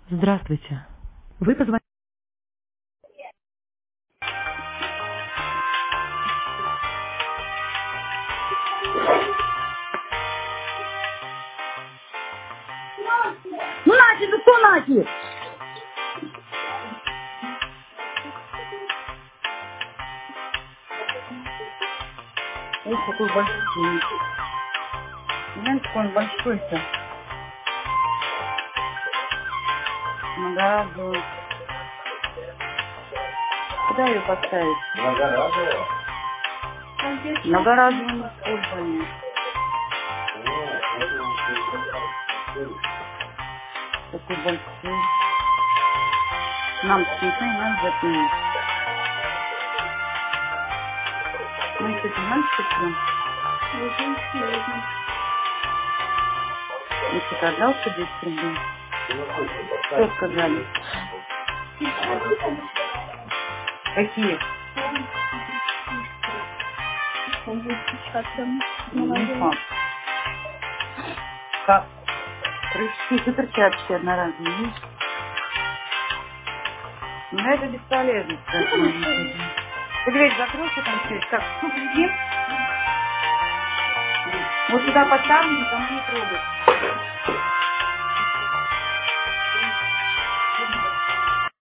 Здравствуйте. Вы позвонили. Ну, Нати, ну кто Нати? Ох, какой большой. Знаете, какой он большой-то? Многоразовый. Куда ее поставить? Многоразово? Многоразовым использованием. Такой большой. Нам-то ничего не надо закинуть. Мы с этим мальчиком прям. Мы что-то отдал 10 рублей. Что сказали? Какие? Не факт. Как? Крючки суперчатки одноразовые, видишь? Ну, это бесполезно. Ты, дверь закройся там через как? Вот сюда поставлю, никому не трогать.